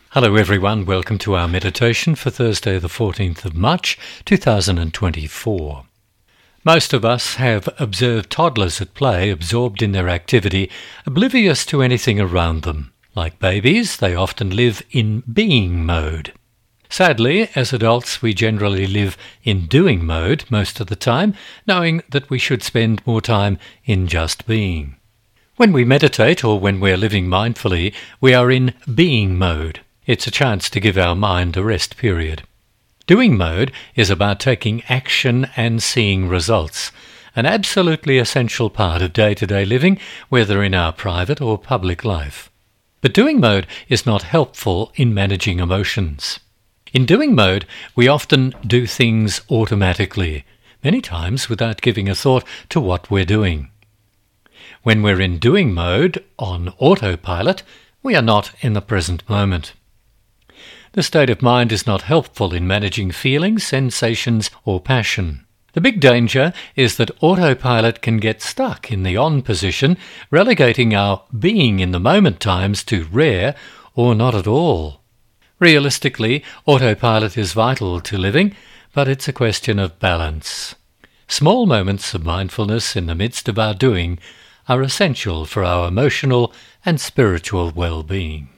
Hello everyone, welcome to our meditation for Thursday the 14th of March 2024. Most of us have observed toddlers at play, absorbed in their activity, oblivious to anything around them. Like babies, they often live in being mode. Sadly, as adults we generally live in doing mode most of the time, knowing that we should spend more time in just being. When we meditate or when we're living mindfully, we are in being mode. It's a chance to give our mind a rest period. Doing mode is about taking action and seeing results, an absolutely essential part of day-to-day living, whether in our private or public life. But doing mode is not helpful in managing emotions. In doing mode, we often do things automatically, many times without giving a thought to what we're doing. When we're in doing mode, on autopilot, we are not in the present moment. The state of mind is not helpful in managing feelings, sensations, or passion. The big danger is that autopilot can get stuck in the on position, relegating our being in the moment times to rare or not at all. Realistically, autopilot is vital to living, but it's a question of balance. Small moments of mindfulness in the midst of our doing are essential for our emotional and spiritual well-being.